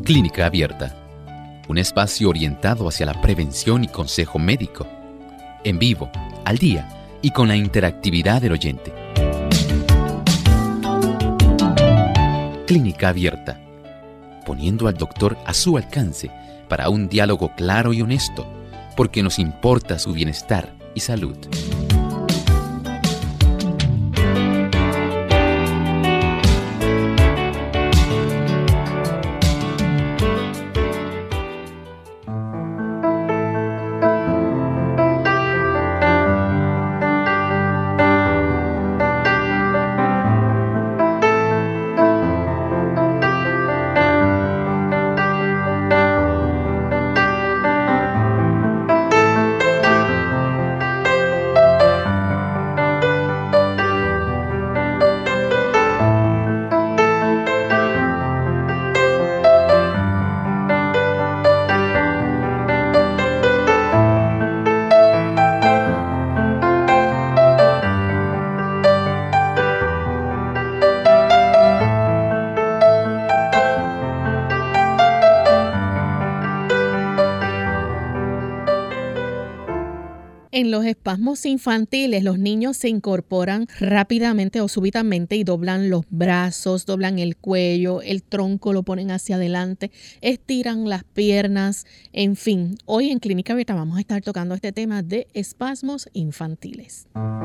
Clínica Abierta, un espacio orientado hacia la prevención y consejo médico, en vivo, al día y con la interactividad del oyente. Clínica Abierta, poniendo al doctor a su alcance para un diálogo claro y honesto, porque nos importa su bienestar y salud. En los espasmos infantiles, los niños se incorporan rápidamente o súbitamente y doblan los brazos, doblan el cuello, el tronco lo ponen hacia adelante, estiran las piernas, en fin. Hoy en Clínica Abierta vamos a estar tocando este tema de espasmos infantiles.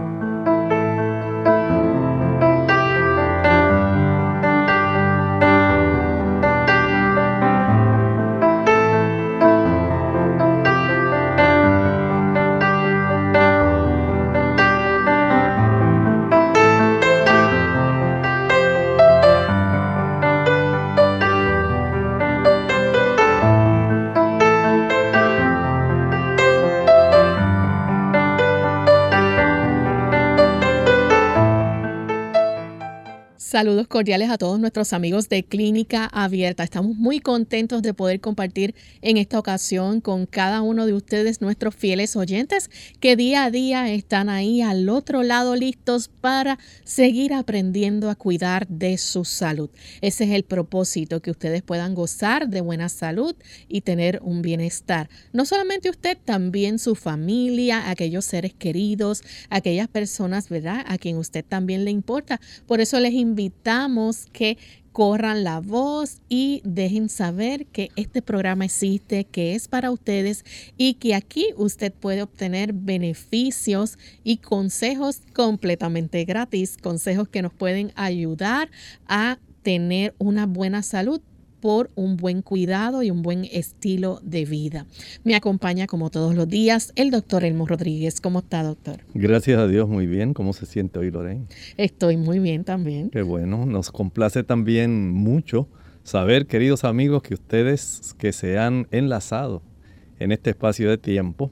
Saludos cordiales a todos nuestros amigos de Clínica Abierta. Estamos muy contentos de poder compartir en esta ocasión con cada uno de ustedes, nuestros fieles oyentes, que día a día están ahí al otro lado listos para seguir aprendiendo a cuidar de su salud. Ese es el propósito, que ustedes puedan gozar de buena salud y tener un bienestar. No solamente usted, también su familia, aquellos seres queridos, aquellas personas, ¿verdad?, a quien usted también le importa. Por eso les invitamos que corran la voz y dejen saber que este programa existe, que es para ustedes y que aquí usted puede obtener beneficios y consejos completamente gratis, consejos que nos pueden ayudar a tener una buena salud por un buen cuidado y un buen estilo de vida. Me acompaña como todos los días el doctor Elmo Rodríguez. ¿Cómo está, doctor? Gracias a Dios, muy bien. ¿Cómo se siente hoy, Lorraine? Estoy muy bien también. Qué bueno. Nos complace también mucho saber, queridos amigos, que ustedes que se han enlazado en este espacio de tiempo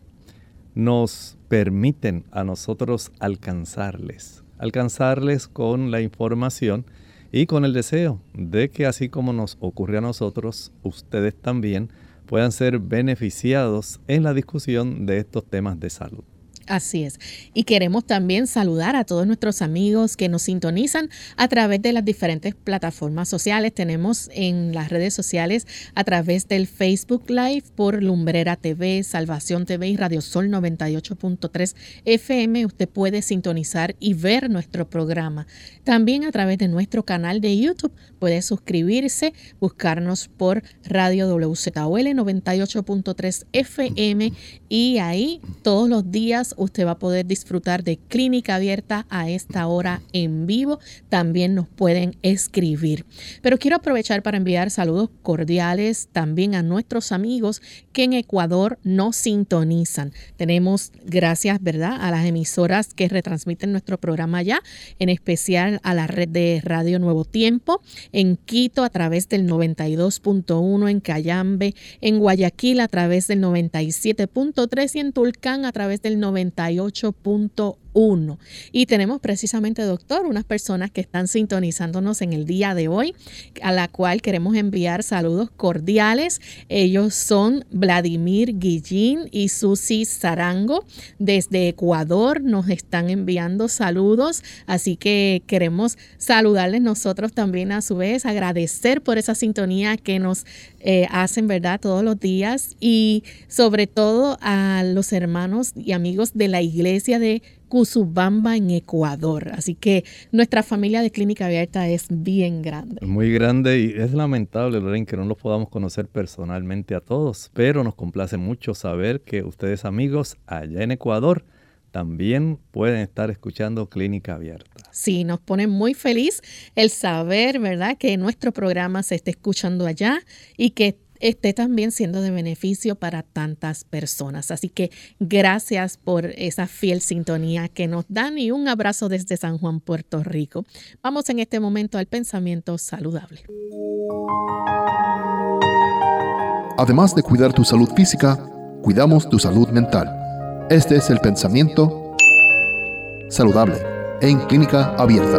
nos permiten a nosotros alcanzarles con la información y con el deseo de que, así como nos ocurre a nosotros, ustedes también puedan ser beneficiados en la discusión de estos temas de salud. Así es. Y queremos también saludar a todos nuestros amigos que nos sintonizan a través de las diferentes plataformas sociales. Tenemos en las redes sociales a través del Facebook Live por Lumbrera TV, Salvación TV y Radio Sol 98.3 FM. Usted puede sintonizar y ver nuestro programa. También a través de nuestro canal de YouTube puede suscribirse, buscarnos por Radio WZOL 98.3 FM y ahí todos los días usted va a poder disfrutar de Clínica Abierta a esta hora en vivo. También nos pueden escribir. Pero quiero aprovechar para enviar saludos cordiales también a nuestros amigos que en Ecuador nos sintonizan. Tenemos, gracias, ¿verdad?, a las emisoras que retransmiten nuestro programa allá, en especial a la red de Radio Nuevo Tiempo, en Quito a través del 92.1, en Cayambe, en Guayaquil a través del 97.3 y en Tulcán a través del 98.1. 1. Y tenemos precisamente, doctor, unas personas que están sintonizándonos en el día de hoy, a la cual queremos enviar saludos cordiales. Ellos son Vladimir Guillín y Susi Zarango. Desde Ecuador nos están enviando saludos, así que queremos saludarles nosotros también a su vez, agradecer por esa sintonía que nos hacen, ¿verdad?, todos los días, y sobre todo a los hermanos y amigos de la iglesia de Cusubamba en Ecuador. Así que nuestra familia de Clínica Abierta es bien grande. Muy grande, y es lamentable, Lorraine, que no los podamos conocer personalmente a todos, pero nos complace mucho saber que ustedes, amigos, allá en Ecuador, también pueden estar escuchando Clínica Abierta. Sí, nos pone muy feliz el saber, ¿verdad?, que nuestro programa se esté escuchando allá y que esté también siendo de beneficio para tantas personas. Así que gracias por esa fiel sintonía que nos dan y un abrazo desde San Juan, Puerto Rico. Vamos en este momento al pensamiento saludable. Además de cuidar tu salud física, cuidamos tu salud mental. Este es el pensamiento saludable en Clínica Abierta.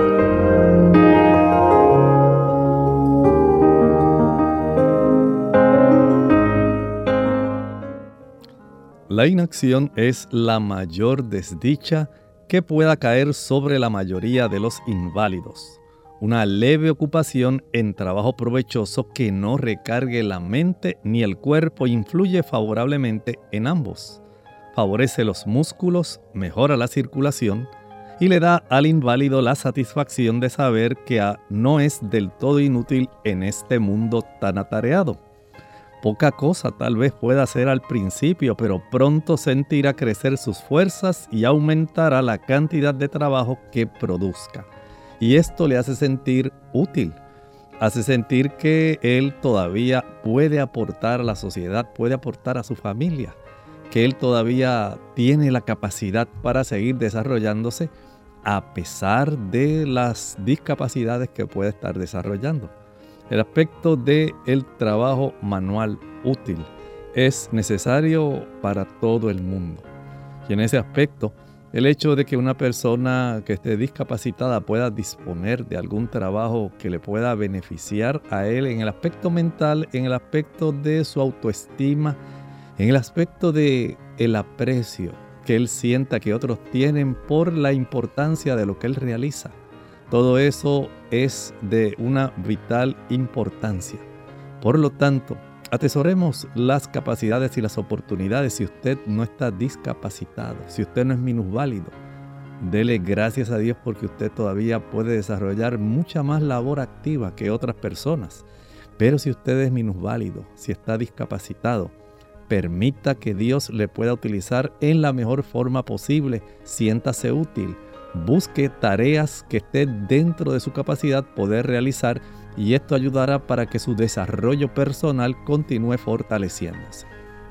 La inacción es la mayor desdicha que pueda caer sobre la mayoría de los inválidos. Una leve ocupación en trabajo provechoso que no recargue la mente ni el cuerpo influye favorablemente en ambos. Favorece los músculos, mejora la circulación y le da al inválido la satisfacción de saber que no es del todo inútil en este mundo tan atareado. Poca cosa tal vez pueda hacer al principio, pero pronto sentirá crecer sus fuerzas y aumentará la cantidad de trabajo que produzca. Y esto le hace sentir útil, hace sentir que él todavía puede aportar a la sociedad, puede aportar a su familia, que él todavía tiene la capacidad para seguir desarrollándose a pesar de las discapacidades que puede estar desarrollando. El aspecto del trabajo manual útil es necesario para todo el mundo. Y en ese aspecto, el hecho de que una persona que esté discapacitada pueda disponer de algún trabajo que le pueda beneficiar a él en el aspecto mental, en el aspecto de su autoestima, en el aspecto de el aprecio que él sienta que otros tienen por la importancia de lo que él realiza. Todo eso es de una vital importancia. Por lo tanto, atesoremos las capacidades y las oportunidades. Si usted no está discapacitado, si usted no es minusválido, dele gracias a Dios porque usted todavía puede desarrollar mucha más labor activa que otras personas. Pero si usted es minusválido, si está discapacitado, permita que Dios le pueda utilizar en la mejor forma posible. Siéntase útil. Busque tareas que estén dentro de su capacidad poder realizar y esto ayudará para que su desarrollo personal continúe fortaleciéndose.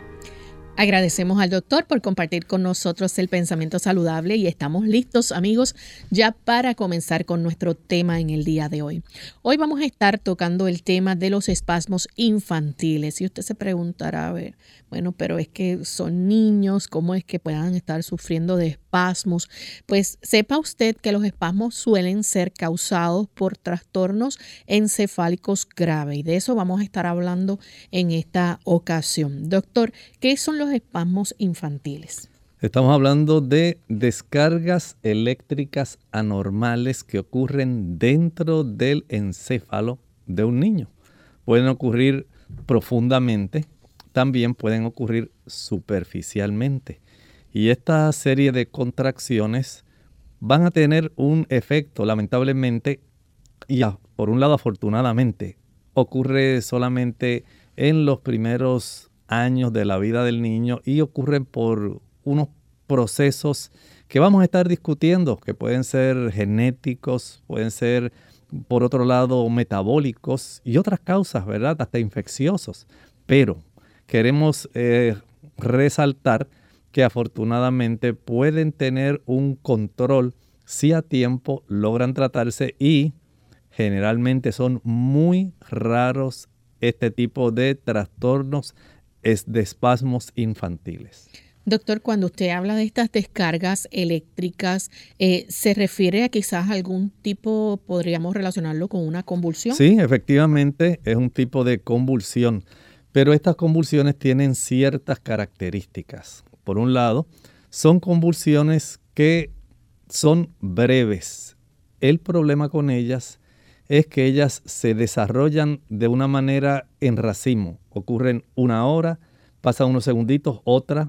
Agradecemos al doctor por compartir con nosotros el pensamiento saludable y estamos listos, amigos, ya para comenzar con nuestro tema en el día de hoy. Hoy vamos a estar tocando el tema de los espasmos infantiles. Y usted se preguntará, a ver, bueno, pero es que son niños, ¿cómo es que puedan estar sufriendo de espasmos? Pues sepa usted que los espasmos suelen ser causados por trastornos encefálicos graves y de eso vamos a estar hablando en esta ocasión. Doctor, ¿qué son los espasmos infantiles? Estamos hablando de descargas eléctricas anormales que ocurren dentro del encéfalo de un niño. Pueden ocurrir profundamente, también pueden ocurrir superficialmente. Y esta serie de contracciones van a tener un efecto, lamentablemente, y por un lado afortunadamente, ocurre solamente en los primeros años de la vida del niño y ocurren por unos procesos que vamos a estar discutiendo, que pueden ser genéticos, pueden ser, por otro lado, metabólicos y otras causas, ¿verdad? Hasta infecciosos. Pero queremos resaltar que afortunadamente pueden tener un control si a tiempo logran tratarse y generalmente son muy raros este tipo de trastornos de espasmos infantiles. Doctor, cuando usted habla de estas descargas eléctricas, ¿se refiere a quizás algún tipo, podríamos relacionarlo con una convulsión? Sí, efectivamente es un tipo de convulsión, pero estas convulsiones tienen ciertas características. Por un lado, son convulsiones que son breves. El problema con ellas es que ellas se desarrollan de una manera en racimo. Ocurren una hora, pasan unos segunditos, otra,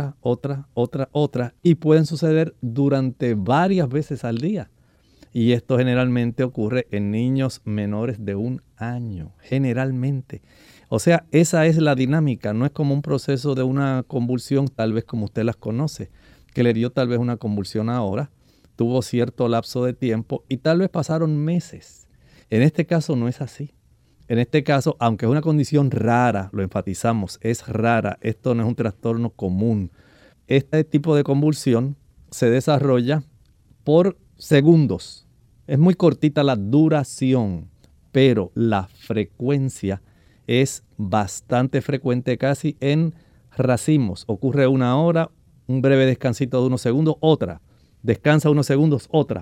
y pueden suceder durante varias veces al día. Y esto generalmente ocurre en niños menores de 1 año, generalmente. O sea, esa es la dinámica, no es como un proceso de una convulsión, tal vez como usted las conoce, que le dio tal vez una convulsión ahora, tuvo cierto lapso de tiempo y tal vez pasaron meses. En este caso no es así. En este caso, aunque es una condición rara, lo enfatizamos, es rara, esto no es un trastorno común. Este tipo de convulsión se desarrolla por segundos. Es muy cortita la duración, pero la frecuencia es bastante frecuente, casi en racimos. Ocurre 1 hora, un breve descansito de unos segundos, otra. Descansa unos segundos, otra.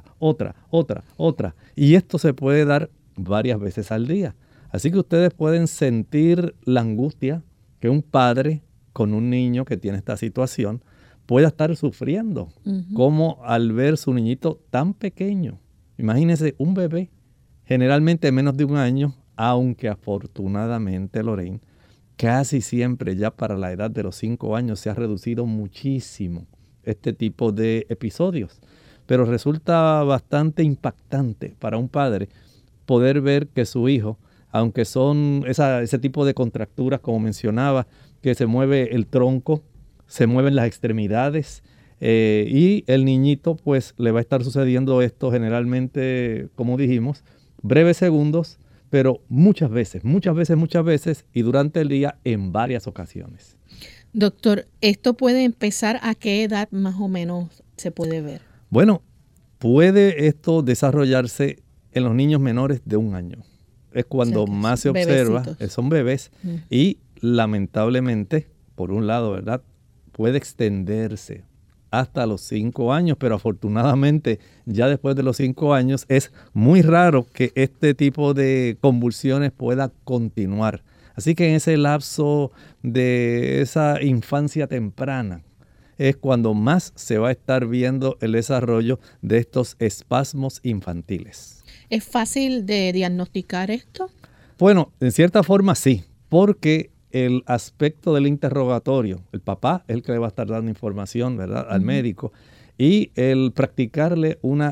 Y esto se puede dar varias veces al día. Así que ustedes pueden sentir la angustia que un padre con un niño que tiene esta situación pueda estar sufriendo, como al ver su niñito tan pequeño. Imagínense un bebé, generalmente menos de 1 año, aunque afortunadamente, Lorraine, casi siempre ya para la edad de los 5 años se ha reducido muchísimo este tipo de episodios. Pero resulta bastante impactante para un padre poder ver que su hijo, aunque son ese tipo de contracturas, como mencionaba, que se mueve el tronco, se mueven las extremidades, y el niñito pues le va a estar sucediendo esto generalmente, como dijimos, breves segundos, pero muchas veces, y durante el día en varias ocasiones. Doctor, ¿esto puede empezar a qué edad más o menos se puede ver? Bueno, puede esto desarrollarse en los niños menores de 1 año. Es cuando más se observa, son bebés, y lamentablemente, por un lado, ¿verdad?, puede extenderse hasta los 5 años, pero afortunadamente ya después de los 5 años es muy raro que este tipo de convulsiones pueda continuar. Así que en ese lapso de esa infancia temprana es cuando más se va a estar viendo el desarrollo de estos espasmos infantiles. ¿Es fácil de diagnosticar esto? Bueno, en cierta forma sí, porque el aspecto del interrogatorio, el papá es el que le va a estar dando información, ¿verdad?, al médico, y el practicarle una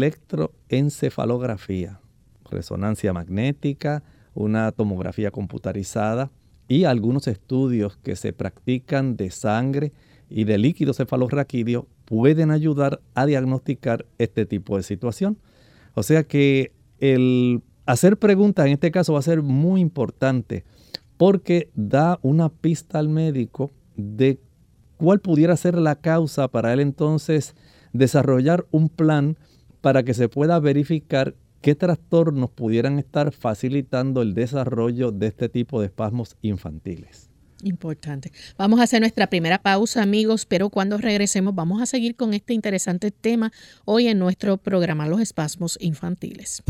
electroencefalografía, resonancia magnética, una tomografía computarizada y algunos estudios que se practican de sangre y de líquido cefalorraquídeo pueden ayudar a diagnosticar este tipo de situación. O sea que el hacer preguntas en este caso va a ser muy importante porque da una pista al médico de cuál pudiera ser la causa para él entonces desarrollar un plan para que se pueda verificar qué trastornos pudieran estar facilitando el desarrollo de este tipo de espasmos infantiles. Importante. Vamos a hacer nuestra primera pausa, amigos, pero cuando regresemos vamos a seguir con este interesante tema hoy en nuestro programa Los Espasmos Infantiles.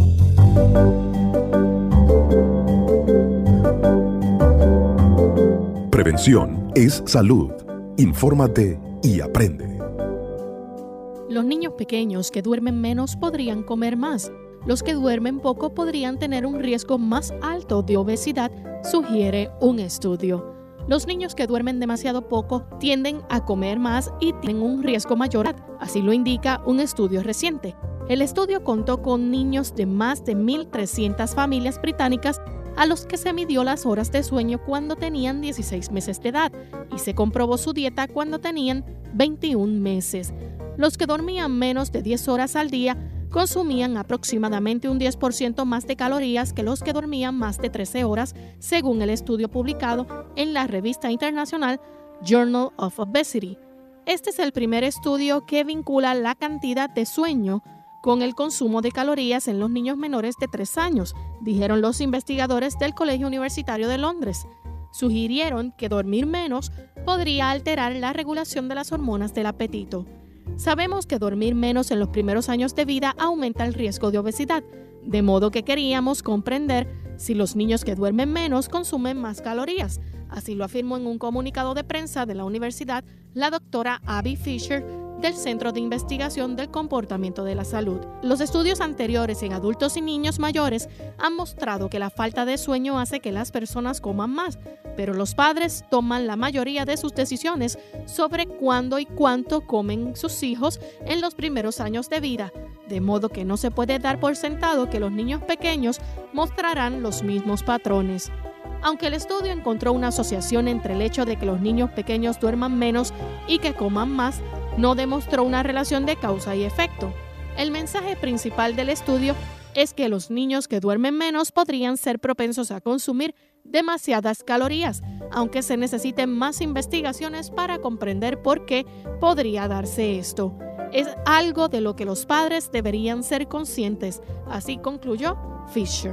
Prevención es salud. Infórmate y aprende. Los niños pequeños que duermen menos podrían comer más. Los que duermen poco podrían tener un riesgo más alto de obesidad, sugiere un estudio. Los niños que duermen demasiado poco tienden a comer más y tienen un riesgo mayor, así lo indica un estudio reciente. El estudio contó con niños de más de 1.300 familias británicas a los que se midió las horas de sueño cuando tenían 16 meses de edad y se comprobó su dieta cuando tenían 21 meses. Los que dormían menos de 10 horas al día consumían aproximadamente un 10% más de calorías que los que dormían más de 13 horas, según el estudio publicado en la revista internacional Journal of Obesity. Este es el primer estudio que vincula la cantidad de sueño con el consumo de calorías en los niños menores de 3 años, dijeron los investigadores del Colegio Universitario de Londres. sugirieron que dormir menos podría alterar la regulación de las hormonas del apetito. Sabemos que dormir menos en los primeros años de vida aumenta el riesgo de obesidad, de modo que queríamos comprender si los niños que duermen menos consumen más calorías. Así lo afirmó en un comunicado de prensa de la universidad la doctora Abby Fisher del Centro de Investigación del Comportamiento de la Salud. Los estudios anteriores en adultos y niños mayores han mostrado que la falta de sueño hace que las personas coman más, pero los padres toman la mayoría de sus decisiones sobre cuándo y cuánto comen sus hijos en los primeros años de vida, de modo que no se puede dar por sentado que los niños pequeños mostrarán los mismos patrones. Aunque el estudio encontró una asociación entre el hecho de que los niños pequeños duerman menos y que coman más, no demostró una relación de causa y efecto. El mensaje principal del estudio es que los niños que duermen menos podrían ser propensos a consumir demasiadas calorías, aunque se necesiten más investigaciones para comprender por qué podría darse esto. Es algo de lo que los padres deberían ser conscientes, así concluyó Fisher.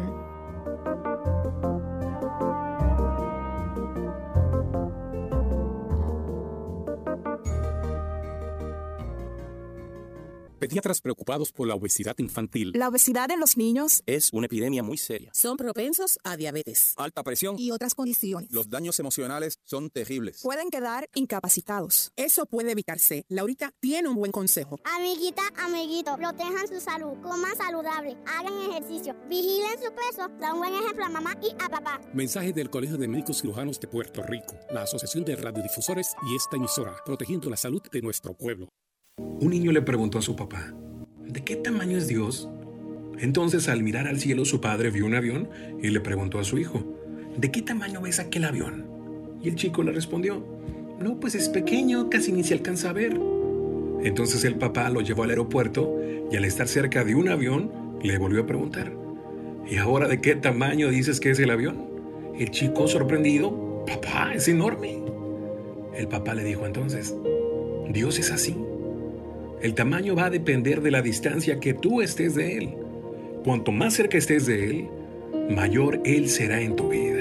Pediatras preocupados por la obesidad infantil. La obesidad en los niños es una epidemia muy seria. Son propensos a diabetes, alta presión y otras condiciones. Los daños emocionales son terribles. Pueden quedar incapacitados. Eso puede evitarse. Laurita tiene un buen consejo. Amiguita, amiguito, protejan su salud, coman saludable, hagan ejercicio, vigilen su peso, da un buen ejemplo a mamá y a papá. Mensaje del Colegio de Médicos Cirujanos de Puerto Rico, la Asociación de Radiodifusores y esta emisora, protegiendo la salud de nuestro pueblo. Un niño le preguntó a su papá, ¿de qué tamaño es Dios? Entonces, al mirar al cielo, su padre vio un avión y le preguntó a su hijo, ¿de qué tamaño ves aquel avión? Y el chico le respondió, no, pues es pequeño, casi ni se alcanza a ver. Entonces el papá lo llevó al aeropuerto y al estar cerca de un avión, le volvió a preguntar, ¿y ahora de qué tamaño dices que es el avión? El chico, sorprendido, papá, es enorme. El papá le dijo entonces, Dios es así. El tamaño va a depender de la distancia que tú estés de Él. Cuanto más cerca estés de Él, mayor Él será en tu vida.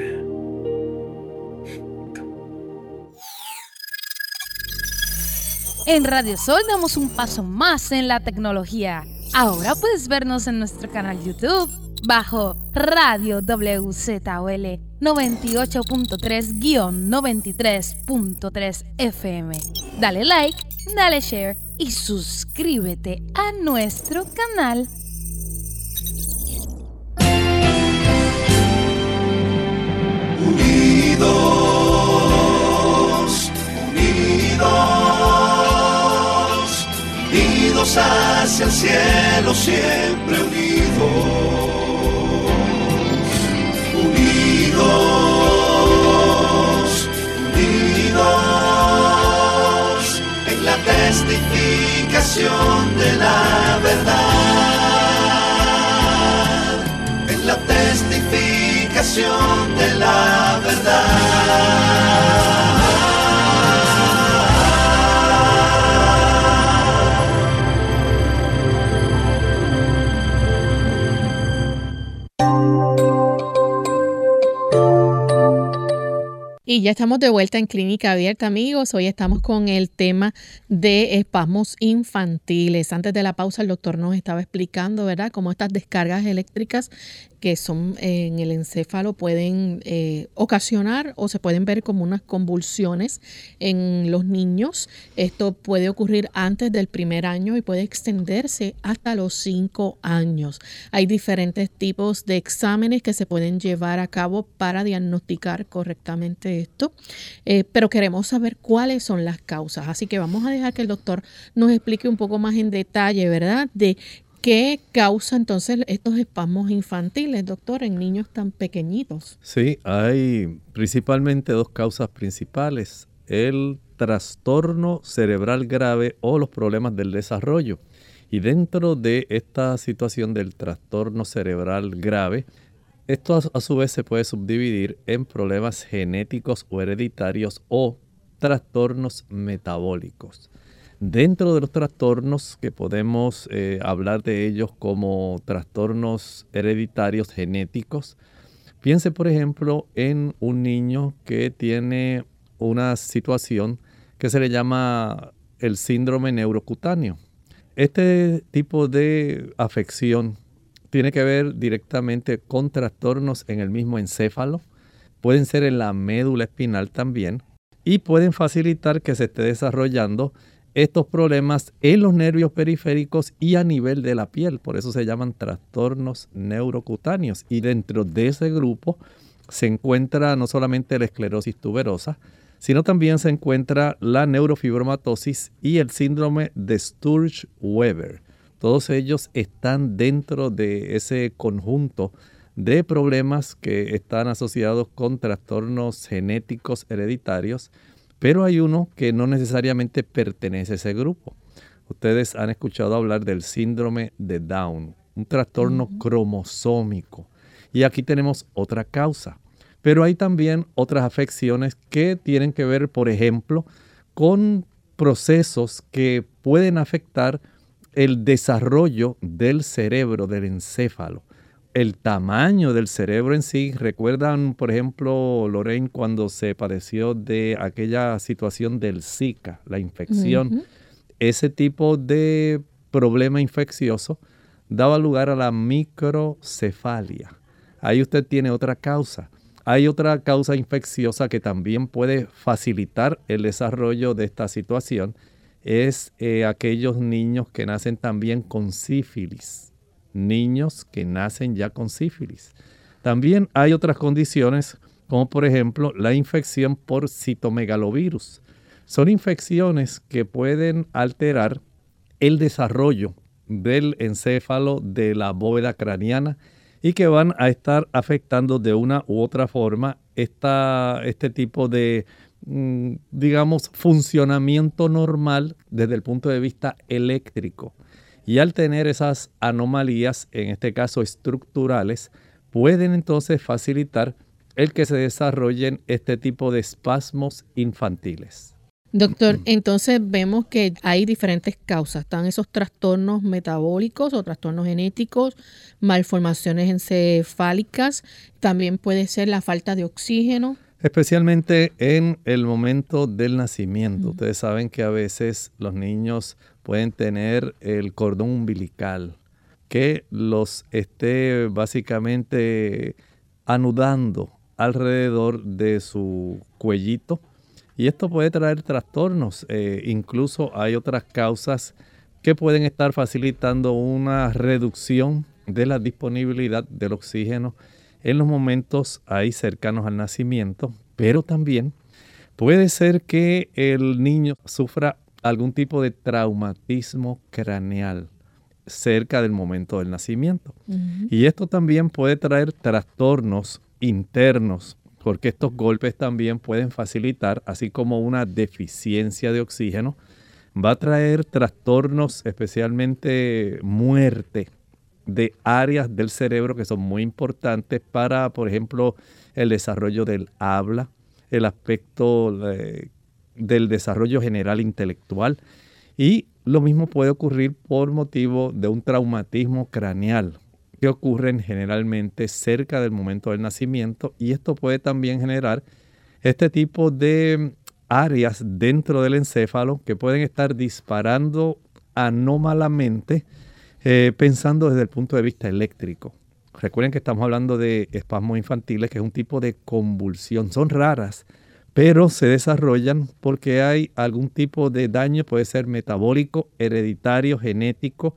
En Radio Sol damos un paso más en la tecnología. Ahora puedes vernos en nuestro canal YouTube bajo Radio WZOL 98.3-93.3 FM. Dale like, dale share y suscríbete a nuestro canal. Unidos, unidos, unidos hacia el cielo, siempre unidos, unidos, unidos, en la testificación de la verdad, en la testificación de la verdad. Y ya estamos de vuelta en Clínica Abierta, amigos. Hoy estamos con el tema de espasmos infantiles. Antes de la pausa, el doctor nos estaba explicando, ¿verdad?, cómo estas descargas eléctricas que son en el encéfalo pueden ocasionar o se pueden ver como unas convulsiones en los niños. Esto puede ocurrir antes del primer año y puede extenderse hasta los 5 años. Hay diferentes tipos de exámenes que se pueden llevar a cabo para diagnosticar correctamente esto, pero queremos saber cuáles son las causas. Así que vamos a dejar que el doctor nos explique un poco más en detalle, ¿verdad?, de ¿qué causa entonces estos espasmos infantiles, doctor, en niños tan pequeñitos? Sí, hay principalmente dos causas principales: el trastorno cerebral grave o los problemas del desarrollo. Y dentro de esta situación del trastorno cerebral grave, esto a su vez se puede subdividir en problemas genéticos o hereditarios o trastornos metabólicos. Dentro de los trastornos que podemos hablar de ellos como trastornos hereditarios genéticos, Piense, por ejemplo, en un niño que tiene una situación que se le llama el síndrome neurocutáneo. Este tipo de afección tiene que ver directamente con trastornos en el mismo encéfalo, pueden ser en la médula espinal también, y pueden facilitar que se esté desarrollando estos problemas en los nervios periféricos y a nivel de la piel. Por eso se llaman trastornos neurocutáneos. Y dentro de ese grupo se encuentra no solamente la esclerosis tuberosa, sino también se encuentra la neurofibromatosis y el síndrome de Sturge-Weber. Todos ellos están dentro de ese conjunto de problemas que están asociados con trastornos genéticos hereditarios, pero hay uno que no necesariamente pertenece a ese grupo. Ustedes han escuchado hablar del síndrome de Down, un trastorno cromosómico. Y aquí tenemos otra causa. Pero hay también otras afecciones que tienen que ver, por ejemplo, con procesos que pueden afectar el desarrollo del cerebro, del encéfalo. El tamaño del cerebro en sí. ¿Recuerdan, por ejemplo, Lorraine, cuando se padeció de aquella situación del Zika, la infección? Ese tipo de problema infeccioso daba lugar a la microcefalia. Ahí usted tiene otra causa. Hay otra causa infecciosa que también puede facilitar el desarrollo de esta situación. Es aquellos niños que nacen también con sífilis. Niños que nacen ya con sífilis. También hay otras condiciones, como por ejemplo la infección por citomegalovirus. Son infecciones que pueden alterar el desarrollo del encéfalo, de la bóveda craneana, y que van a estar afectando de una u otra forma este tipo de, digamos, funcionamiento normal desde el punto de vista eléctrico. Y al tener esas anomalías, en este caso estructurales, pueden entonces facilitar el que se desarrollen este tipo de espasmos infantiles. Doctor, entonces vemos que hay diferentes causas. Están esos trastornos metabólicos o trastornos genéticos, malformaciones encefálicas, también puede ser la falta de oxígeno. Especialmente en el momento del nacimiento. Ustedes saben que a veces los niños pueden tener el cordón umbilical que los esté básicamente anudando alrededor de su cuellito. Y esto puede traer trastornos. Incluso hay otras causas que pueden estar facilitando una reducción de la disponibilidad del oxígeno en los momentos ahí cercanos al nacimiento. Pero también puede ser que el niño sufra algún tipo de traumatismo craneal cerca del momento del nacimiento. Y esto también puede traer trastornos internos, porque estos golpes también pueden facilitar, así como una deficiencia de oxígeno, va a traer trastornos, especialmente muerte de áreas del cerebro que son muy importantes para, por ejemplo, el desarrollo del habla, el aspecto del desarrollo general intelectual. Y lo mismo puede ocurrir por motivo de un traumatismo craneal, que ocurren generalmente cerca del momento del nacimiento, y esto puede también generar este tipo de áreas dentro del encéfalo que pueden estar disparando anómalamente, pensando desde el punto de vista eléctrico. Recuerden que estamos hablando de espasmos infantiles, que es un tipo de convulsión. Son raras, pero se desarrollan porque hay algún tipo de daño, puede ser metabólico, hereditario, genético,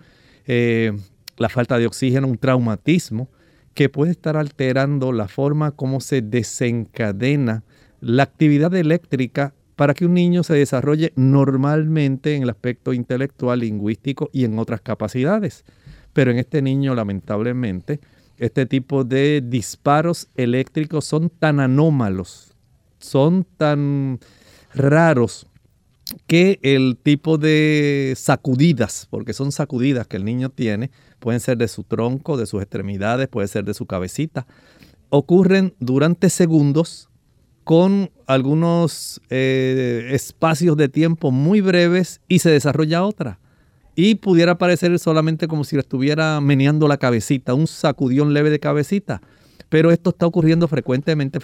la falta de oxígeno, un traumatismo que puede estar alterando la forma como se desencadena la actividad eléctrica para que un niño se desarrolle normalmente en el aspecto intelectual, lingüístico y en otras capacidades. Pero en este niño, lamentablemente, este tipo de disparos eléctricos son tan anómalos, son tan raros, que el tipo de sacudidas, porque son sacudidas que el niño tiene, pueden ser de su tronco, de sus extremidades, puede ser de su cabecita, ocurren durante segundos con algunos espacios de tiempo muy breves y se desarrolla otra. Y pudiera parecer solamente como si le estuviera meneando la cabecita, un sacudión leve de cabecita. Pero esto está ocurriendo frecuentemente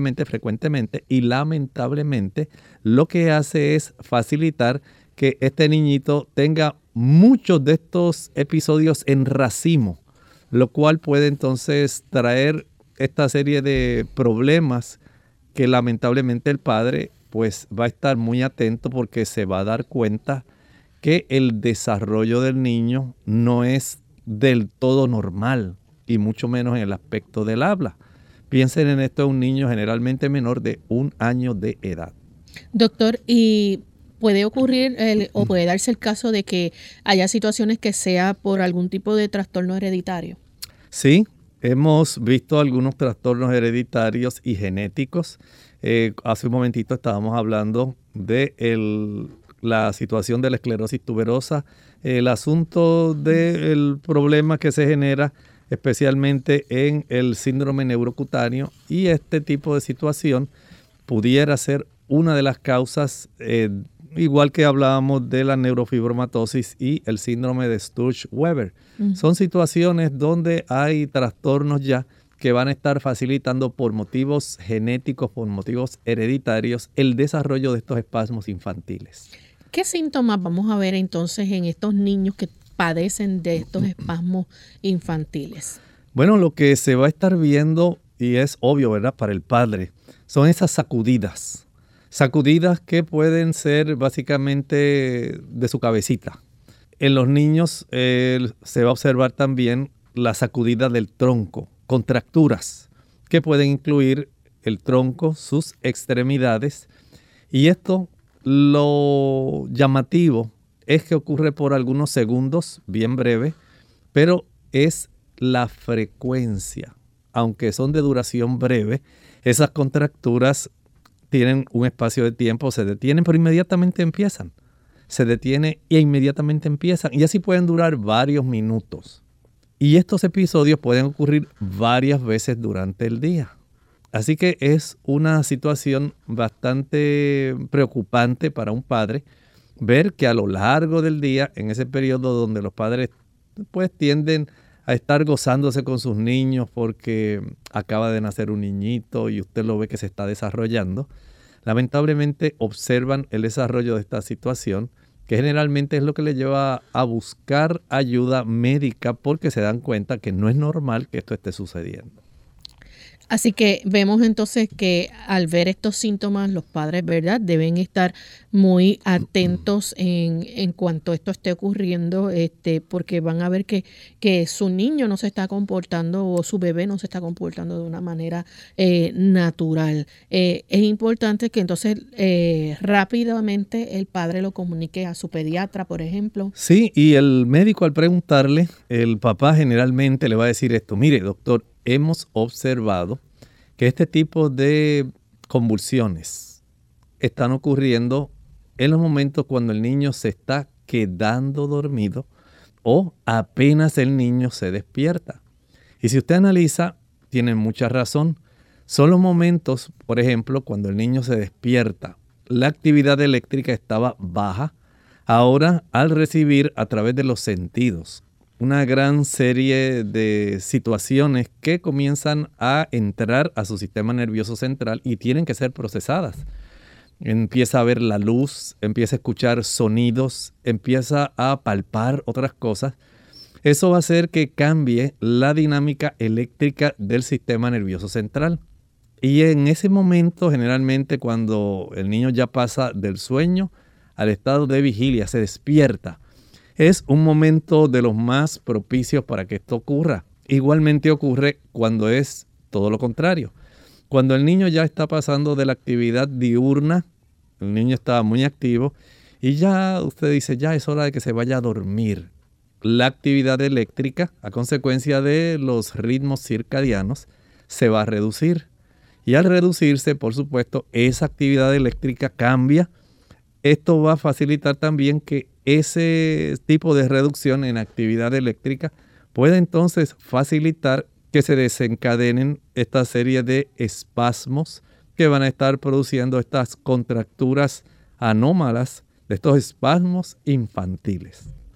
y lamentablemente lo que hace es facilitar que este niñito tenga muchos de estos episodios en racimo, lo cual puede entonces traer esta serie de problemas que lamentablemente el padre pues va a estar muy atento porque se va a dar cuenta que el desarrollo del niño no es del todo normal y mucho menos en el aspecto del habla. Piensen en esto, un niño generalmente menor de 1 año de edad. Doctor, ¿y puede ocurrir o puede darse el caso de que haya situaciones que sea por algún tipo de trastorno hereditario? Sí, hemos visto algunos trastornos hereditarios y genéticos. Hace un momentito estábamos hablando de la situación de la esclerosis tuberosa, el asunto del problema que se genera especialmente en el síndrome neurocutáneo, y este tipo de situación pudiera ser una de las causas, igual que hablábamos de la neurofibromatosis y el síndrome de Sturge-Weber. Son situaciones donde hay trastornos ya que van a estar facilitando por motivos genéticos, por motivos hereditarios, el desarrollo de estos espasmos infantiles. ¿Qué síntomas vamos a ver entonces en estos niños que padecen de estos espasmos infantiles? Bueno, lo que se va a estar viendo, y es obvio, ¿verdad?, para el padre, son esas sacudidas. Sacudidas que pueden ser básicamente de su cabecita. En los niños se va a observar también la sacudida del tronco, contracturas que pueden incluir el tronco, sus extremidades, y esto, lo llamativo es que ocurre por algunos segundos, bien breve, pero es la frecuencia. Aunque son de duración breve, esas contracturas tienen un espacio de tiempo, se detienen, pero inmediatamente empiezan. Se detiene e inmediatamente empiezan, y así pueden durar varios minutos. Y estos episodios pueden ocurrir varias veces durante el día. Así que es una situación bastante preocupante para un padre ver que a lo largo del día, en ese periodo donde los padres pues tienden a estar gozándose con sus niños porque acaba de nacer un niñito y usted lo ve que se está desarrollando, lamentablemente observan el desarrollo de esta situación, que generalmente es lo que les lleva a buscar ayuda médica porque se dan cuenta que no es normal que esto esté sucediendo. Así que vemos entonces que al ver estos síntomas, los padres, ¿verdad?, deben estar muy atentos en cuanto esto esté ocurriendo, porque van a ver que su niño no se está comportando o su bebé no se está comportando de una manera natural. Es importante que entonces rápidamente el padre lo comunique a su pediatra, por ejemplo. Sí, y el médico, al preguntarle, el papá generalmente le va a decir esto: mire, doctor, hemos observado que este tipo de convulsiones están ocurriendo en los momentos cuando el niño se está quedando dormido o apenas el niño se despierta. Y si usted analiza, tiene mucha razón. Son los momentos, por ejemplo, cuando el niño se despierta, la actividad eléctrica estaba baja. Ahora, al recibir a través de los sentidos una gran serie de situaciones que comienzan a entrar a su sistema nervioso central y tienen que ser procesadas. Empieza a ver la luz, empieza a escuchar sonidos, empieza a palpar otras cosas. Eso va a hacer que cambie la dinámica eléctrica del sistema nervioso central. Y en ese momento, generalmente cuando el niño ya pasa del sueño al estado de vigilia, se despierta, es un momento de los más propicios para que esto ocurra. Igualmente ocurre cuando es todo lo contrario. Cuando el niño ya está pasando de la actividad diurna, el niño está muy activo y ya usted dice, ya es hora de que se vaya a dormir. La actividad eléctrica, a consecuencia de los ritmos circadianos, se va a reducir. Y al reducirse, por supuesto, esa actividad eléctrica cambia. Esto va a facilitar también que ese tipo de reducción en actividad eléctrica puede entonces facilitar que se desencadenen esta serie de espasmos que van a estar produciendo estas contracturas anómalas, de estos espasmos infantiles.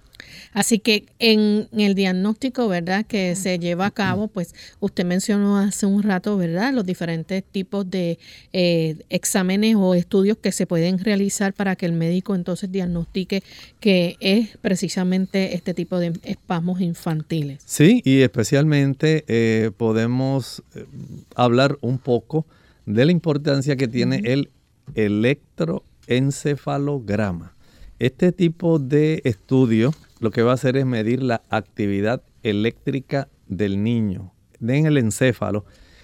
Así que en el diagnóstico, ¿verdad?, que se lleva a cabo, pues usted mencionó hace un rato, ¿verdad?, los diferentes tipos de exámenes o estudios que se pueden realizar para que el médico entonces diagnostique que es precisamente este tipo de espasmos infantiles. Sí, y especialmente podemos hablar un poco de la importancia que tiene el electroencefalograma. Este tipo de estudio lo que va a hacer es medir la actividad eléctrica del niño en el encéfalo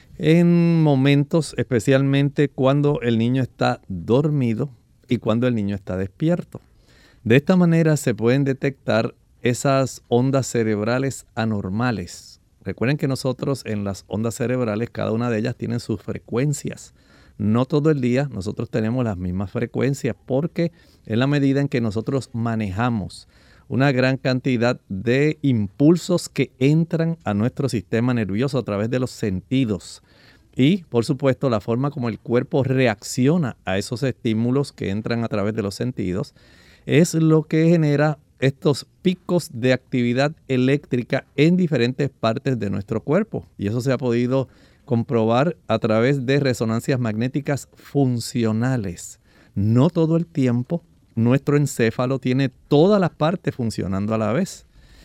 en momentos, especialmente cuando el niño está dormido y cuando el niño está despierto. De esta manera se pueden detectar esas ondas cerebrales anormales. Recuerden que nosotros en las ondas cerebrales, cada una de ellas tiene sus frecuencias. No todo el día nosotros tenemos las mismas frecuencias porque en la medida en que nosotros manejamos una gran cantidad de impulsos que entran a nuestro sistema nervioso a través de los sentidos y, por supuesto, la forma como el cuerpo reacciona a esos estímulos que entran a través de los sentidos, es lo que genera estos picos de actividad eléctrica en diferentes partes de nuestro cuerpo. Y eso se ha podido comprobar a través de resonancias magnéticas funcionales. No todo el tiempo nuestro encéfalo tiene todas las partes funcionando a la vez.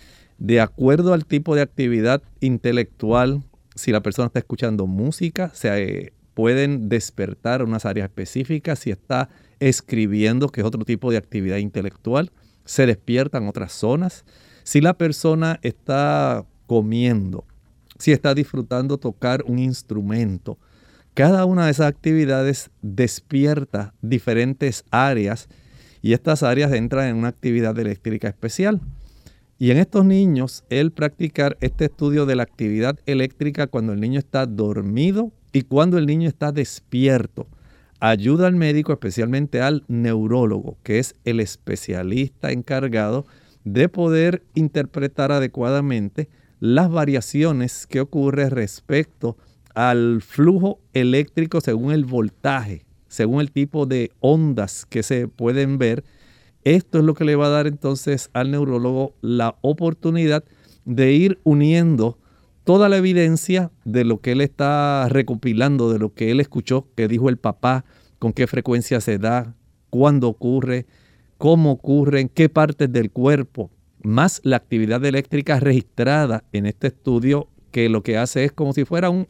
De acuerdo al tipo de actividad intelectual, si la persona está escuchando música, se pueden despertar unas áreas específicas. Si está escribiendo, que es otro tipo de actividad intelectual, se despiertan otras zonas. Si la persona está comiendo, si está disfrutando tocar un instrumento, cada una de esas actividades despierta diferentes áreas y estas áreas entran en una actividad eléctrica especial. Y en estos niños, el practicar este estudio de la actividad eléctrica cuando el niño está dormido y cuando el niño está despierto, ayuda al médico, especialmente al neurólogo, que es el especialista encargado de poder interpretar adecuadamente las variaciones que ocurren respecto al flujo eléctrico según el voltaje, según el tipo de ondas que se pueden ver. Esto es lo que le va a dar entonces al neurólogo la oportunidad de ir uniendo toda la evidencia de lo que él está recopilando, de lo que él escuchó, que dijo el papá, con qué frecuencia se da, cuándo ocurre, cómo ocurre, en qué partes del cuerpo, más la actividad eléctrica registrada en este estudio, que lo que hace es como si fuera un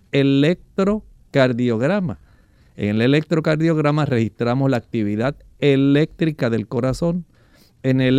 electrocardiograma. En el electrocardiograma registramos la actividad eléctrica del corazón. En el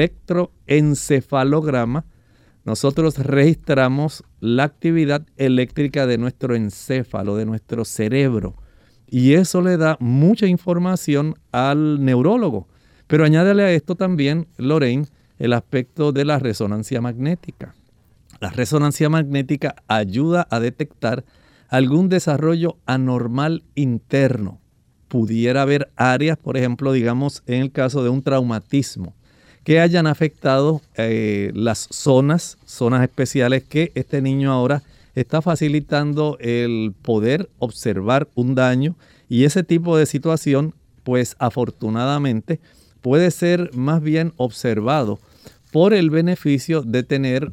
electroencefalograma nosotros registramos la actividad eléctrica de nuestro encéfalo, de nuestro cerebro. Y eso le da mucha información al neurólogo. Pero añádele a esto también, Lorraine, el aspecto de la resonancia magnética. La resonancia magnética ayuda a detectar algún desarrollo anormal interno. Pudiera haber áreas, por ejemplo, digamos, en el caso de un traumatismo, que hayan afectado las zonas especiales que este niño ahora está facilitando el poder observar un daño. Y ese tipo de situación, pues afortunadamente, puede ser más bien observado por el beneficio de tener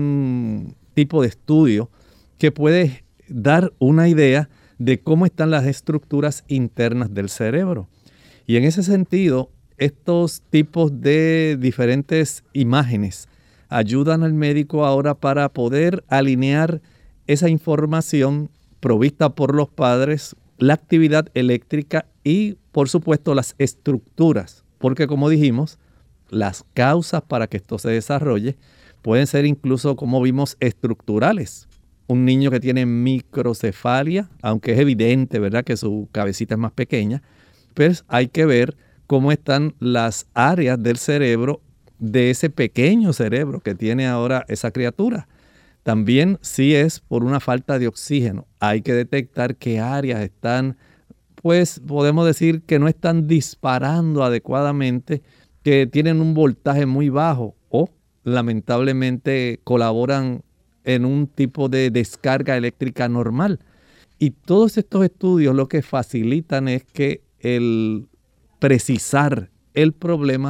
un tipo de estudio que puede dar una idea de cómo están las estructuras internas del cerebro. Y en ese sentido, estos tipos de diferentes imágenes ayudan al médico ahora para poder alinear esa información provista por los padres, la actividad eléctrica y, por supuesto, las estructuras. Porque, como dijimos, las causas para que esto se desarrolle pueden ser incluso, como vimos, estructurales. Un niño que tiene microcefalia, aunque es evidente, ¿verdad?, que su cabecita es más pequeña, pues hay que ver cómo están las áreas del cerebro, de ese pequeño cerebro que tiene ahora esa criatura. También si es por una falta de oxígeno, hay que detectar qué áreas están, pues podemos decir que no están disparando adecuadamente, que tienen un voltaje muy bajo o lamentablemente colaboran en un tipo de descarga eléctrica normal. Y todos estos estudios lo que facilitan es que el precisar el problema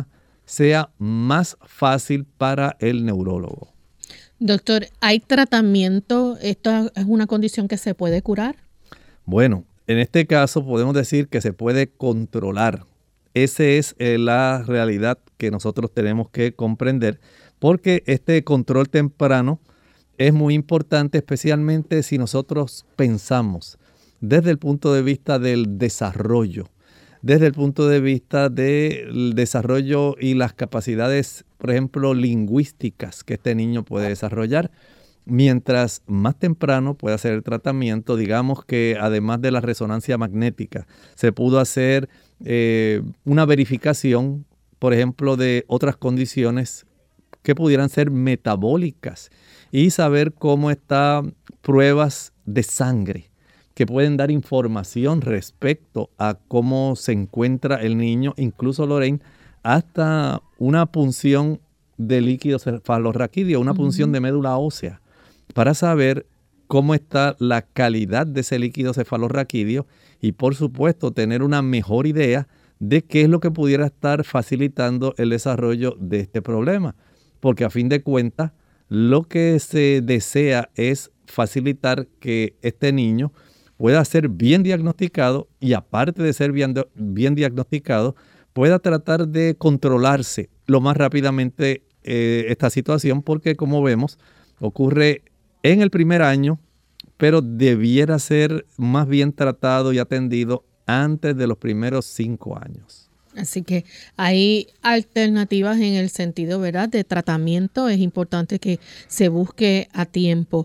sea más fácil para el neurólogo. Doctor, ¿hay tratamiento? ¿Esto es una condición que se puede curar? Bueno, en este caso podemos decir que se puede controlar. Esa es la realidad que nosotros tenemos que comprender, porque este control temprano es muy importante, especialmente si nosotros pensamos desde el punto de vista del desarrollo, desde el punto de vista del desarrollo y las capacidades, por ejemplo, lingüísticas que este niño puede desarrollar. Mientras más temprano pueda hacer el tratamiento, digamos que además de la resonancia magnética, se pudo hacer una verificación, por ejemplo, de otras condiciones que pudieran ser metabólicas y saber cómo están pruebas de sangre que pueden dar información respecto a cómo se encuentra el niño, incluso Lorraine, hasta una punción de líquido cefalorraquídeo, una punción de médula ósea, para saber cómo está la calidad de ese líquido cefalorraquídeo y, por supuesto, tener una mejor idea de qué es lo que pudiera estar facilitando el desarrollo de este problema. Porque a fin de cuentas, lo que se desea es facilitar que este niño pueda ser bien diagnosticado y, aparte de ser bien diagnosticado, pueda tratar de controlarse lo más rápidamente esta situación, porque como vemos, ocurre en el primer año, pero debiera ser más bien tratado y atendido antes de los primeros 5 años. Así que hay alternativas en el sentido, ¿verdad?, de tratamiento. Es importante que se busque a tiempo.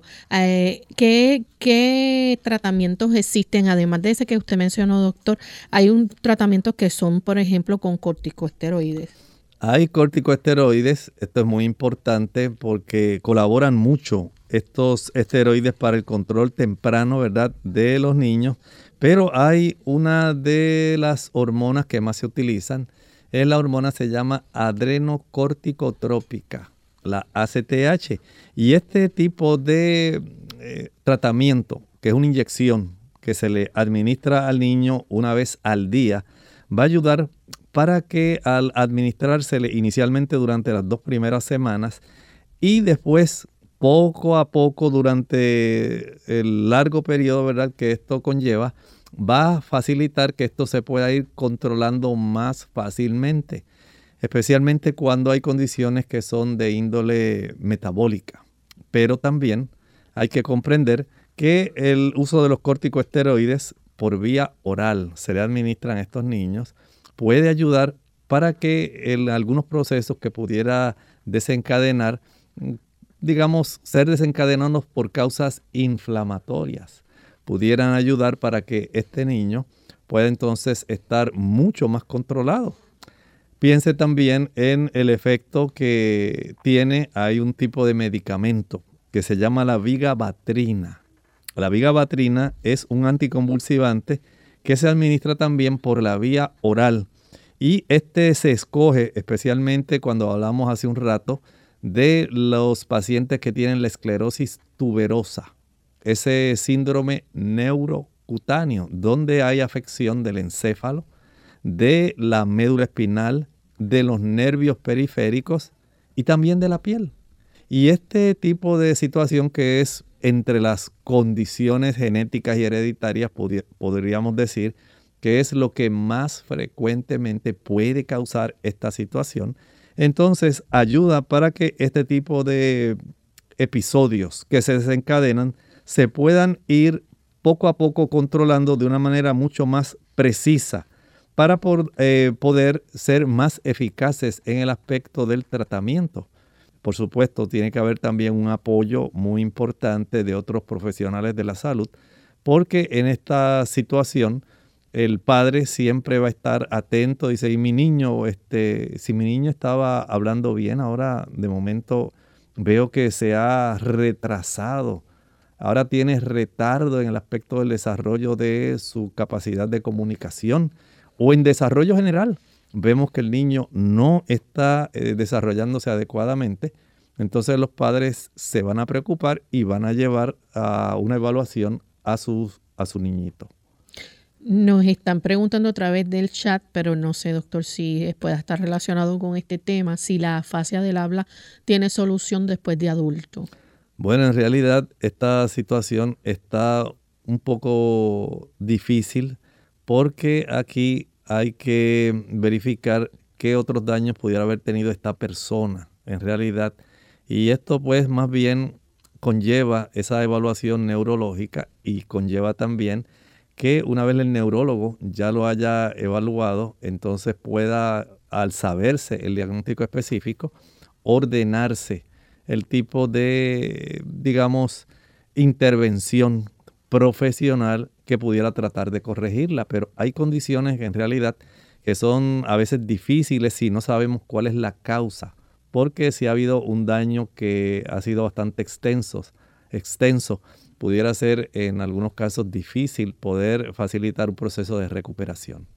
¿Qué tratamientos existen? Además de ese que usted mencionó, doctor, hay un tratamiento que son, por ejemplo, con corticosteroides. Hay corticosteroides. Esto es muy importante porque colaboran mucho estos esteroides para el control temprano, ¿verdad?, de los niños. Pero hay una de las hormonas que más se utilizan, la hormona se llama adrenocorticotrópica, la ACTH. Y este tipo de tratamiento, que es una inyección que se le administra al niño una vez al día, va a ayudar para que al administrársele inicialmente durante las 2 primeras semanas y después poco a poco durante el largo periodo, ¿verdad?, que esto conlleva, va a facilitar que esto se pueda ir controlando más fácilmente, especialmente cuando hay condiciones que son de índole metabólica. Pero también hay que comprender que el uso de los corticosteroides por vía oral se le administran a estos niños puede ayudar para que algunos procesos que pudiera desencadenar, digamos, ser desencadenados por causas inflamatorias, pudieran ayudar para que este niño pueda entonces estar mucho más controlado. Piense también en el efecto que tiene, hay un tipo de medicamento que se llama la vigabatrina. La vigabatrina es un anticonvulsivante que se administra también por la vía oral. Y este se escoge especialmente cuando hablamos hace un rato de los pacientes que tienen la esclerosis tuberosa, ese síndrome neurocutáneo, donde hay afección del encéfalo, de la médula espinal, de los nervios periféricos y también de la piel. Y este tipo de situación, que es entre las condiciones genéticas y hereditarias, podríamos decir que es lo que más frecuentemente puede causar esta situación, entonces ayuda para que este tipo de episodios que se desencadenan se puedan ir poco a poco controlando de una manera mucho más precisa para poder ser más eficaces en el aspecto del tratamiento. Por supuesto, tiene que haber también un apoyo muy importante de otros profesionales de la salud, porque en esta situación el padre siempre va a estar atento. Dice, y mi niño, si mi niño estaba hablando bien, ahora de momento veo que se ha retrasado. Ahora tiene retardo en el aspecto del desarrollo de su capacidad de comunicación o en desarrollo general. Vemos que el niño no está desarrollándose adecuadamente. Entonces los padres se van a preocupar y van a llevar a una evaluación a su niñito. Nos están preguntando a través del chat, pero no sé, doctor, si pueda estar relacionado con este tema, si la afasia del habla tiene solución después de adulto. Bueno, en realidad esta situación está un poco difícil porque aquí hay que verificar qué otros daños pudiera haber tenido esta persona en realidad. Y esto pues más bien conlleva esa evaluación neurológica y conlleva también que una vez el neurólogo ya lo haya evaluado, entonces pueda, al saberse el diagnóstico específico, ordenarse el tipo de, digamos, intervención profesional que pudiera tratar de corregirla. Pero hay condiciones en realidad que son a veces difíciles si no sabemos cuál es la causa, porque si ha habido un daño que ha sido bastante extenso, pudiera ser en algunos casos difícil poder facilitar un proceso de recuperación.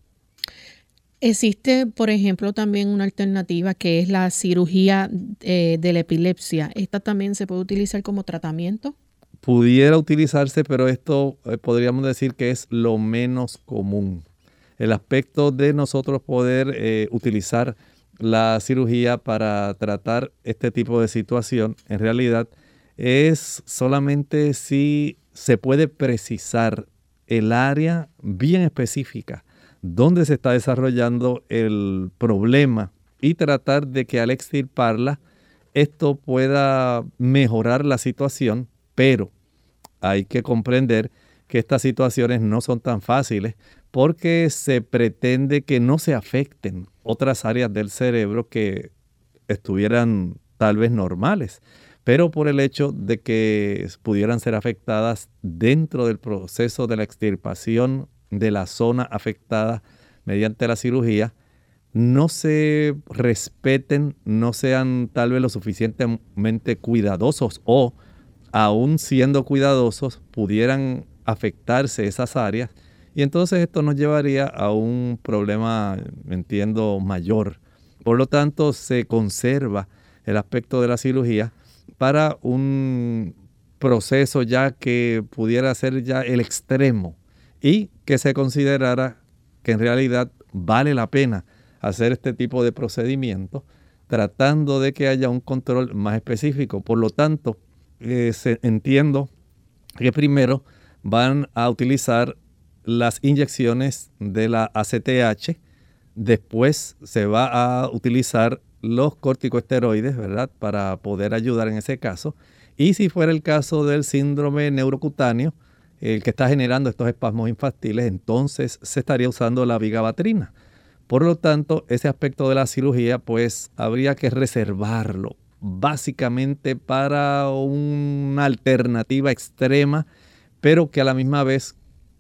Existe, por ejemplo, también una alternativa que es la cirugía de la epilepsia. ¿Esta también se puede utilizar como tratamiento? Pudiera utilizarse, pero esto podríamos decir que es lo menos común. El aspecto de nosotros poder utilizar la cirugía para tratar este tipo de situación, en realidad, es solamente si se puede precisar el área bien específica donde se está desarrollando el problema y tratar de que al extirparla esto pueda mejorar la situación, pero hay que comprender que estas situaciones no son tan fáciles porque se pretende que no se afecten otras áreas del cerebro que estuvieran tal vez normales, pero por el hecho de que pudieran ser afectadas dentro del proceso de la extirpación de la zona afectada mediante la cirugía, no se respeten, no sean tal vez lo suficientemente cuidadosos o, aún siendo cuidadosos, pudieran afectarse esas áreas y entonces esto nos llevaría a un problema, entiendo, mayor. Por lo tanto, se conserva el aspecto de la cirugía para un proceso ya que pudiera ser ya el extremo y que se considerara que en realidad vale la pena hacer este tipo de procedimiento tratando de que haya un control más específico. Por lo tanto, entiendo que primero van a utilizar las inyecciones de la ACTH, después se va a utilizar los corticosteroides, ¿verdad?, para poder ayudar en ese caso. Y si fuera el caso del síndrome neurocutáneo, el que está generando estos espasmos infantiles, entonces se estaría usando la vigabatrina. Por lo tanto, ese aspecto de la cirugía, pues habría que reservarlo básicamente para una alternativa extrema, pero que a la misma vez,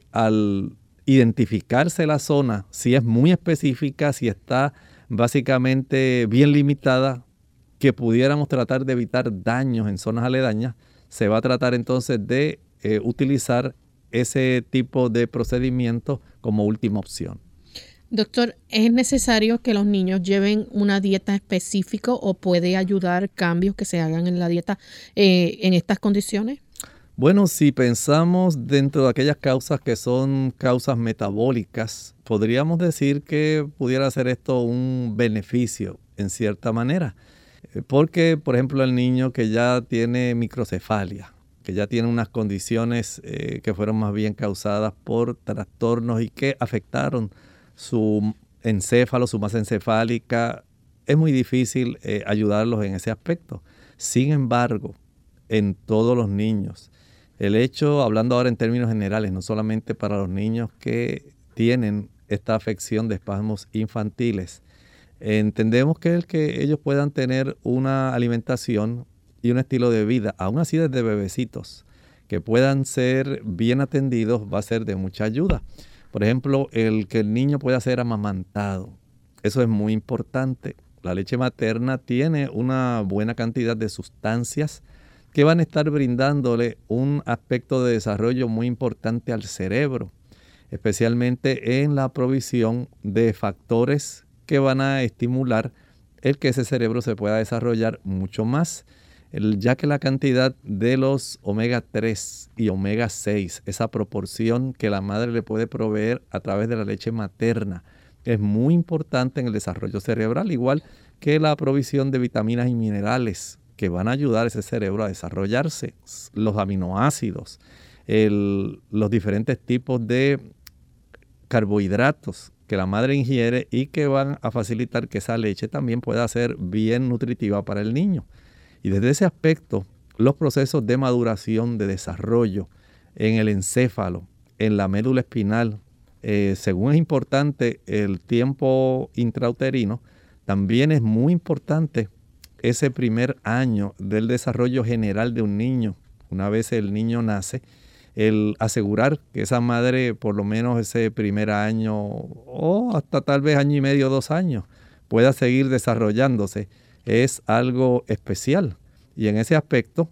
al identificarse la zona, si es muy específica, si está básicamente bien limitada, que pudiéramos tratar de evitar daños en zonas aledañas, se va a tratar entonces de utilizar ese tipo de procedimiento como última opción. Doctor, ¿es necesario que los niños lleven una dieta específica o puede ayudar cambios que se hagan en la dieta en estas condiciones? Bueno, si pensamos dentro de aquellas causas que son causas metabólicas, podríamos decir que pudiera ser esto un beneficio en cierta manera. Porque, por ejemplo, el niño que ya tiene microcefalia, que ya tiene unas condiciones que fueron más bien causadas por trastornos y que afectaron su encéfalo, su masa encefálica, es muy difícil ayudarlos en ese aspecto. Sin embargo, en todos los niños, el hecho, hablando ahora en términos generales, no solamente para los niños que tienen esta afección de espasmos infantiles, entendemos que el que ellos puedan tener una alimentación y un estilo de vida, aún así desde bebecitos, que puedan ser bien atendidos, va a ser de mucha ayuda. Por ejemplo, el que el niño pueda ser amamantado, eso es muy importante. La leche materna tiene una buena cantidad de sustancias que van a estar brindándole un aspecto de desarrollo muy importante al cerebro, especialmente en la provisión de factores que van a estimular el que ese cerebro se pueda desarrollar mucho más. ya que la cantidad de los omega 3 y omega 6, esa proporción que la madre le puede proveer a través de la leche materna, es muy importante en el desarrollo cerebral, igual que la provisión de vitaminas y minerales que van a ayudar a ese cerebro a desarrollarse, los aminoácidos, los diferentes tipos de carbohidratos que la madre ingiere y que van a facilitar que esa leche también pueda ser bien nutritiva para el niño. Y desde ese aspecto, los procesos de maduración, de desarrollo en el encéfalo, en la médula espinal, según es importante el tiempo intrauterino, también es muy importante ese primer año del desarrollo general de un niño. Una vez el niño nace, el asegurar que esa madre por lo menos ese primer año o hasta tal vez año y medio, 2 años, pueda seguir desarrollándose es algo especial. Y en ese aspecto,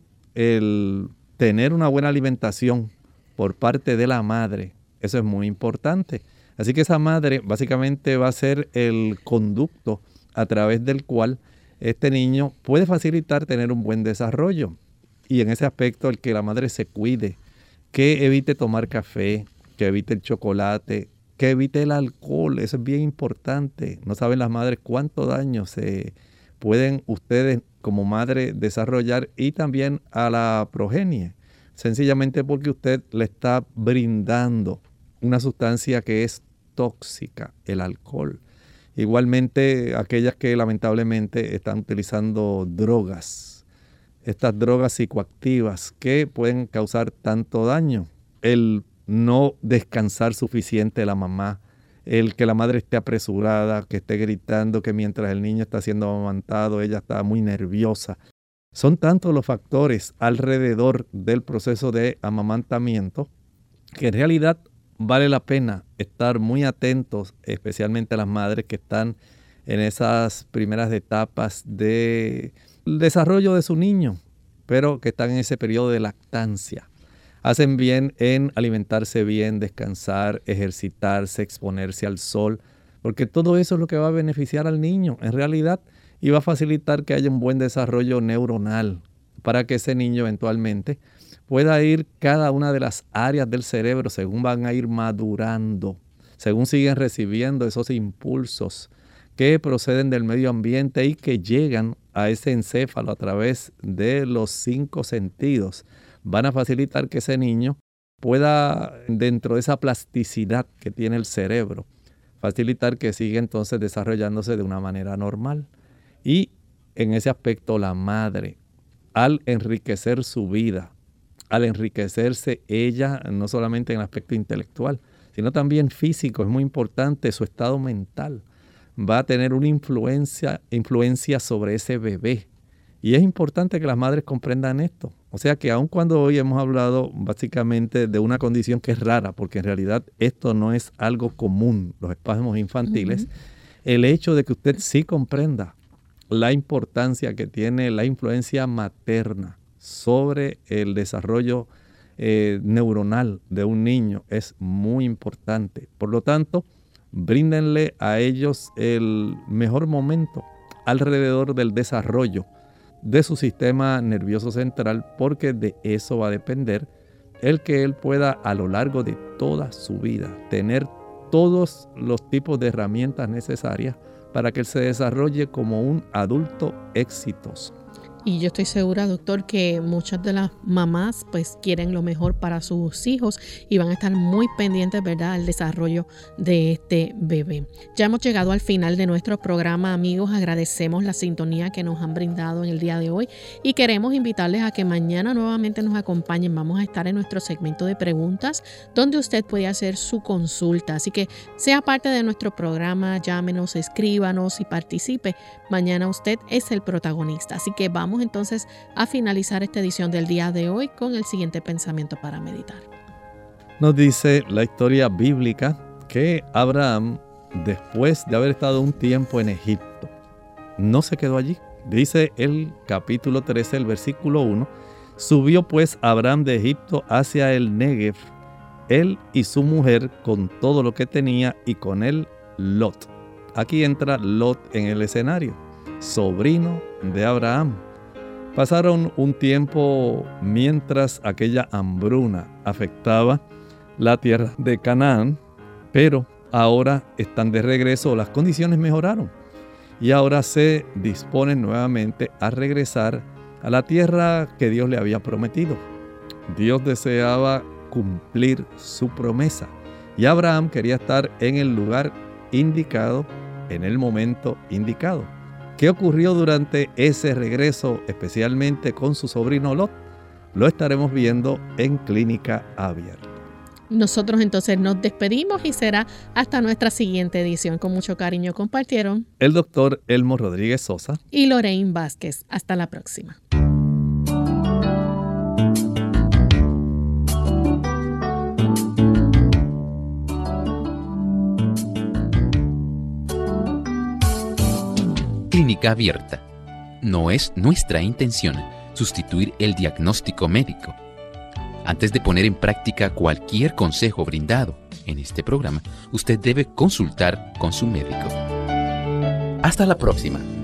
el tener una buena alimentación por parte de la madre, eso es muy importante. Así que esa madre básicamente va a ser el conducto a través del cual este niño puede facilitar tener un buen desarrollo. Y en ese aspecto, el que la madre se cuide, que evite tomar café, que evite el chocolate, que evite el alcohol, eso es bien importante. No saben las madres cuánto daño se pueden ustedes como madre desarrollar y también a la progenie, sencillamente porque usted le está brindando una sustancia que es tóxica, el alcohol. Igualmente aquellas que lamentablemente están utilizando drogas, estas drogas psicoactivas que pueden causar tanto daño. El no descansar suficiente de la mamá, el que la madre esté apresurada, que esté gritando, que mientras el niño está siendo amamantado, ella está muy nerviosa. Son tantos los factores alrededor del proceso de amamantamiento que en realidad vale la pena estar muy atentos, especialmente a las madres que están en esas primeras etapas del desarrollo de su niño, pero que están en ese periodo de lactancia. Hacen bien en alimentarse bien, descansar, ejercitarse, exponerse al sol, porque todo eso es lo que va a beneficiar al niño en realidad y va a facilitar que haya un buen desarrollo neuronal para que ese niño eventualmente pueda ir cada una de las áreas del cerebro según van a ir madurando, según siguen recibiendo esos impulsos que proceden del medio ambiente y que llegan a ese encéfalo a través de los 5 sentidos. Van a facilitar que ese niño pueda, dentro de esa plasticidad que tiene el cerebro, facilitar que siga entonces desarrollándose de una manera normal. Y en ese aspecto la madre, al enriquecer su vida, al enriquecerse ella, no solamente en el aspecto intelectual, sino también físico, es muy importante su estado mental, va a tener una influencia sobre ese bebé. Y es importante que las madres comprendan esto. O sea que aun cuando hoy hemos hablado básicamente de una condición que es rara, porque en realidad esto no es algo común, los espasmos infantiles, el hecho de que usted sí comprenda la importancia que tiene la influencia materna sobre el desarrollo neuronal de un niño es muy importante. Por lo tanto, bríndenle a ellos el mejor momento alrededor del desarrollo de su sistema nervioso central, porque de eso va a depender el que él pueda a lo largo de toda su vida tener todos los tipos de herramientas necesarias para que él se desarrolle como un adulto exitoso. Y yo estoy segura, doctor, que muchas de las mamás pues quieren lo mejor para sus hijos y van a estar muy pendientes, ¿verdad?, al desarrollo de este bebé. Ya hemos llegado al final de nuestro programa, amigos. Agradecemos la sintonía que nos han brindado en el día de hoy y queremos invitarles a que mañana nuevamente nos acompañen. Vamos a estar en nuestro segmento de preguntas donde usted puede hacer su consulta. Así que sea parte de nuestro programa, llámenos, escríbanos y participe. Mañana usted es el protagonista. Así que vamos entonces a finalizar esta edición del día de hoy con el siguiente pensamiento para meditar. Nos dice la historia bíblica que Abraham, después de haber estado un tiempo en Egipto, no se quedó allí. Dice el capítulo 13, el versículo 1, subió pues Abraham de Egipto hacia el Negev, él y su mujer con todo lo que tenía y con él Lot. Aquí entra Lot en el escenario, sobrino de Abraham. Pasaron un tiempo mientras aquella hambruna afectaba la tierra de Canaán, pero ahora están de regreso, las condiciones mejoraron y ahora se disponen nuevamente a regresar a la tierra que Dios le había prometido. Dios deseaba cumplir su promesa y Abraham quería estar en el lugar indicado, en el momento indicado. ¿Qué ocurrió durante ese regreso, especialmente con su sobrino Lot? Lo estaremos viendo en Clínica Abierta. Nosotros entonces nos despedimos y será hasta nuestra siguiente edición. Con mucho cariño compartieron el doctor Elmo Rodríguez Sosa y Lorraine Vázquez. Hasta la próxima. Clínica Abierta. No es nuestra intención sustituir el diagnóstico médico. Antes de poner en práctica cualquier consejo brindado en este programa, usted debe consultar con su médico. Hasta la próxima.